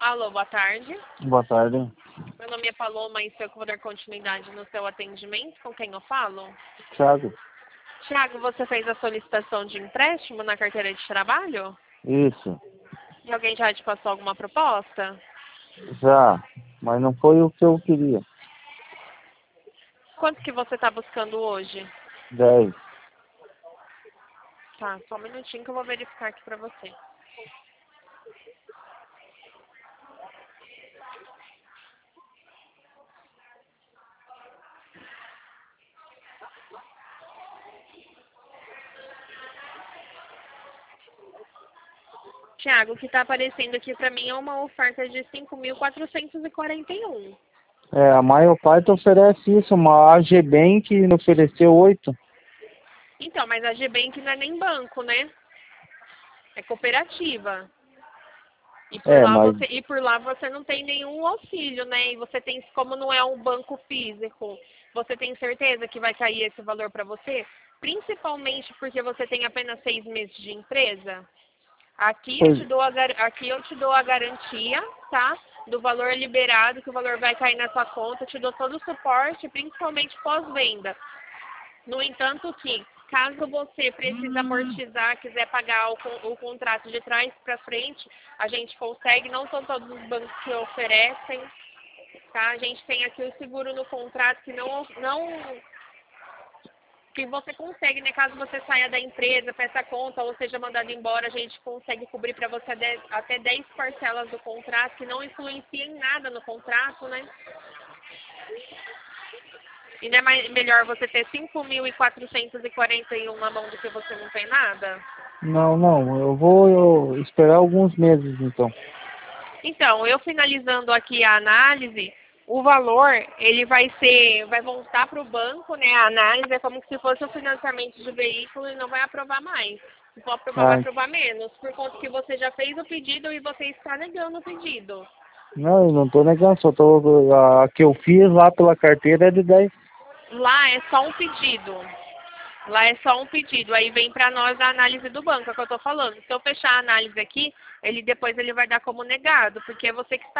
Alô, boa tarde. Boa tarde. Meu nome é Paloma e se eu puder continuidade no seu atendimento, com quem eu falo? Thiago. Tiago, você fez a solicitação de empréstimo na carteira de trabalho? Isso. E alguém já te passou alguma proposta? Já. Mas não foi o que eu queria. Quanto que você está buscando hoje? 10. Tá, só um minutinho que eu vou verificar aqui pra você. Tiago, o que está aparecendo aqui pra mim é uma oferta de 5.441. A maior parte oferece isso. Uma AG Bank me ofereceu 8. Então, mas a GBank não é nem banco, né? É cooperativa. Mas E por lá você não tem nenhum auxílio, né? E você tem, como não é um banco físico, você tem certeza que vai cair esse valor para você? Principalmente porque você tem apenas 6 meses de empresa. Aqui eu te dou a garantia, tá? Do valor liberado, que o valor vai cair na sua conta. Eu te dou todo o suporte, principalmente pós-venda. No entanto que, caso você precise amortizar, quiser pagar o contrato de trás para frente, a gente consegue, não são todos os bancos que oferecem, tá? A gente tem aqui o seguro no contrato que que você consegue, né? Caso você saia da empresa, peça conta ou seja mandado embora, a gente consegue cobrir para você até 10 parcelas do contrato, que não influencia em nada no contrato, né? E não é melhor você ter 5.441 na mão do que você não tem nada? não. Eu vou esperar alguns meses, então. Então, eu finalizando aqui a análise, o valor, ele vai voltar para o banco, né? A análise é como se fosse um financiamento de veículo e não vai aprovar mais. Se for aprovar, vai Ah, aprovar menos, por conta que você já fez o pedido e você está negando o pedido. não, eu não tô negando. A que eu fiz lá pela carteira é de 10. Lá é só um pedido. Lá é só um pedido, aí vem para nós a análise do banco, é o que eu estou falando. Se eu fechar a análise aqui, depois ele vai dar como negado, porque é você que está